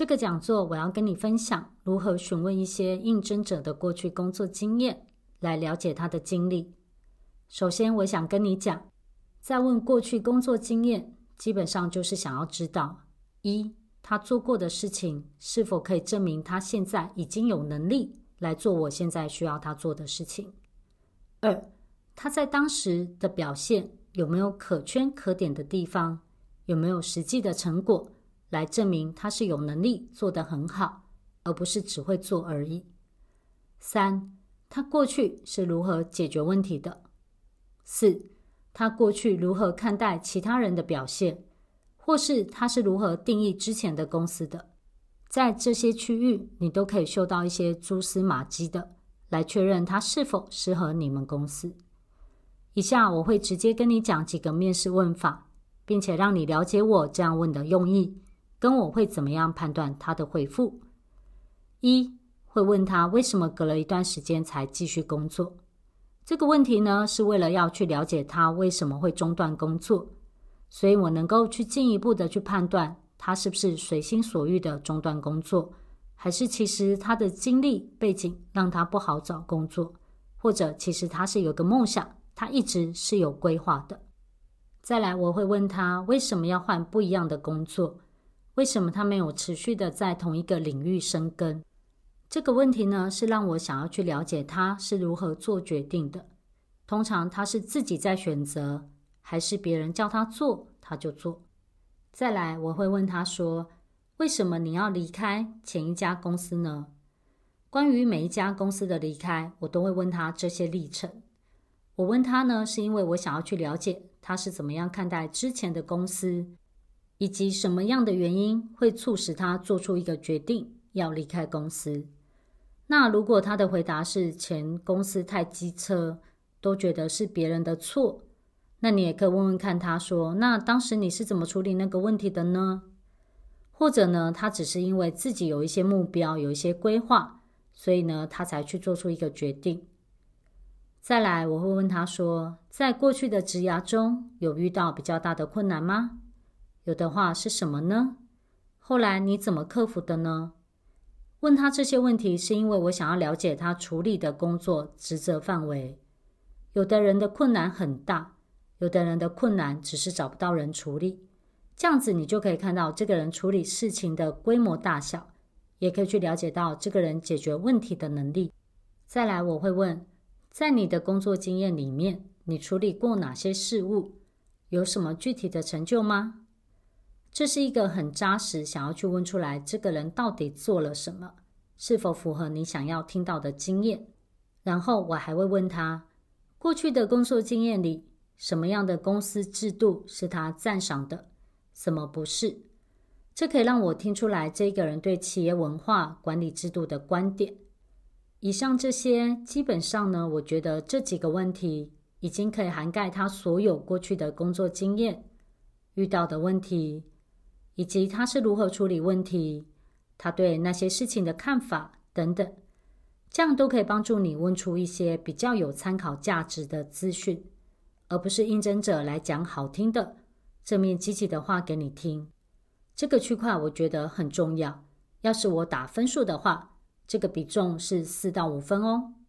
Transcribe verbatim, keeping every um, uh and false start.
这个讲座我要跟你分享如何询问一些应征者的过去工作经验，来了解他的经历。首先我想跟你讲，在问过去工作经验，基本上就是想要知道，一，他做过的事情是否可以证明他现在已经有能力来做我现在需要他做的事情。二，他在当时的表现有没有可圈可点的地方，有没有实际的成果来证明他是有能力做得很好，而不是只会做而已。三，他过去是如何解决问题的。四，他过去如何看待其他人的表现，或是他是如何定义之前的公司的。在这些区域你都可以嗅到一些蛛丝马迹的，来确认他是否适合你们公司。以下我会直接跟你讲几个面试问法，并且让你了解我这样问的用意，跟我会怎么样判断他的回复。一，会问他为什么隔了一段时间才继续工作。这个问题呢，是为了要去了解他为什么会中断工作，所以我能够去进一步的去判断他是不是随心所欲的中断工作，还是其实他的经历背景让他不好找工作，或者其实他是有个梦想，他一直是有规划的。再来我会问他为什么要换不一样的工作，为什么他没有持续的在同一个领域深耕。这个问题呢，是让我想要去了解他是如何做决定的。通常他是自己在选择，还是别人叫他做他就做。再来我会问他说，为什么你要离开前一家公司呢？关于每一家公司的离开，我都会问他这些历程。我问他呢，是因为我想要去了解他是怎么样看待之前的公司，以及什么样的原因会促使他做出一个决定要离开公司。那如果他的回答是前公司太机车，都觉得是别人的错，那你也可以问问看他说，那当时你是怎么处理那个问题的呢？或者呢，他只是因为自己有一些目标，有一些规划，所以呢，他才去做出一个决定。再来我会问他说，在过去的职涯中有遇到比较大的困难吗？有的话是什么呢？后来你怎么克服的呢？问他这些问题是因为我想要了解他处理的工作职责范围。有的人的困难很大，有的人的困难只是找不到人处理。这样子你就可以看到这个人处理事情的规模大小，也可以去了解到这个人解决问题的能力。再来我会问，在你的工作经验里面，你处理过哪些事物？有什么具体的成就吗？这是一个很扎实想要去问出来这个人到底做了什么，是否符合你想要听到的经验。然后我还会问他，过去的工作经验里，什么样的公司制度是他赞赏的，什么不是。这可以让我听出来这个人对企业文化管理制度的观点。以上这些基本上呢，我觉得这几个问题已经可以涵盖他所有过去的工作经验，遇到的问题，以及他是如何处理问题，他对那些事情的看法等等。这样都可以帮助你问出一些比较有参考价值的资讯，而不是应征者来讲好听的正面积极的话给你听。这个区块我觉得很重要，要是我打分数的话，这个比重是四到五分哦。